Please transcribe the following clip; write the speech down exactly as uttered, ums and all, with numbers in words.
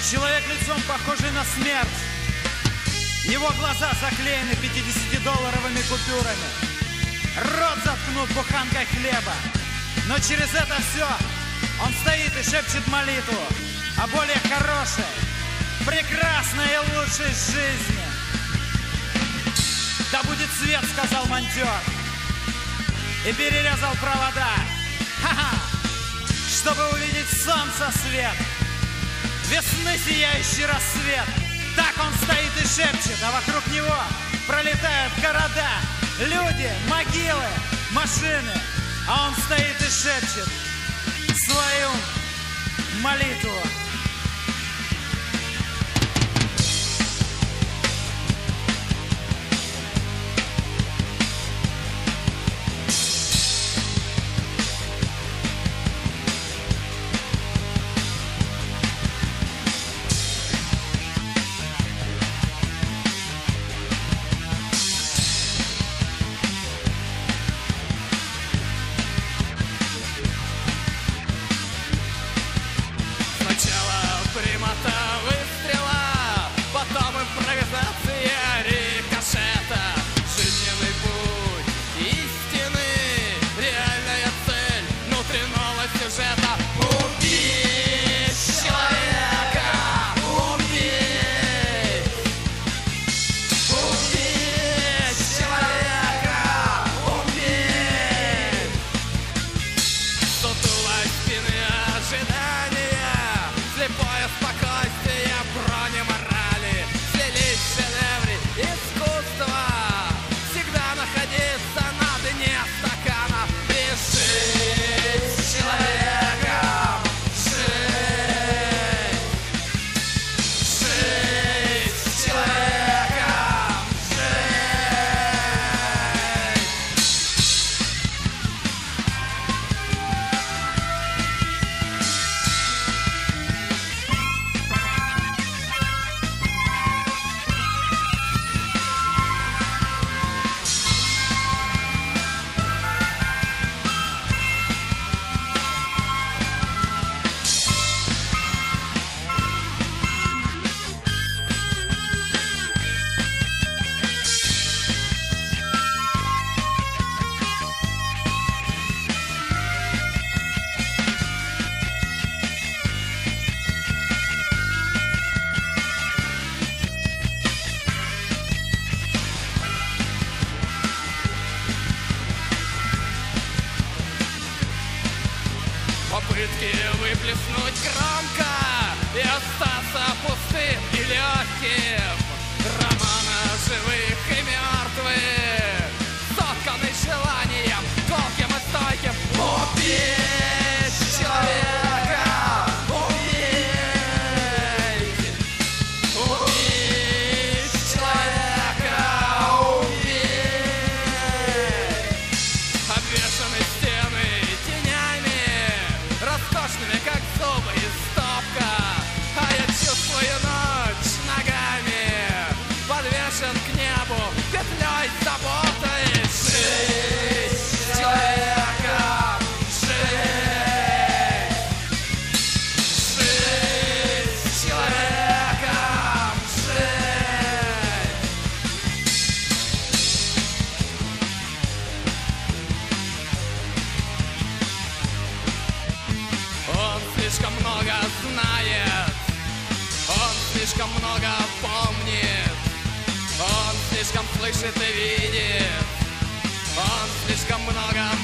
Человек лицом похожий на смерть. Его глаза заклеены пятидесятидолларовыми купюрами. Рот заткнут буханкой хлеба. Но через это все он стоит и шепчет молитву о более хорошей, прекрасной и лучшей жизни. Да будет свет, сказал монтер, и перерезал провода. Ха-ха! Чтобы увидеть солнце свет, весны сияющий рассвет. Так он стоит и шепчет, а вокруг него пролетают города, люди, могилы, машины. А он стоит и шепчет свою молитву. Попытки выплеснуть громко и остаться пустым и легким. Романа живых и мертвых, сотканный желанием, долгим и стойким. Убить человека, убить, убить человека, убить. Обвешаны стены тенями, роскошными, как зубы и стопка. А я чувствую ночь ногами, подвешен к небу петлей заботы. Жить человеком, жить, жить человеком, жить. Он слишком много знает, он слишком много помнит, он слишком слышит и видит, он слишком много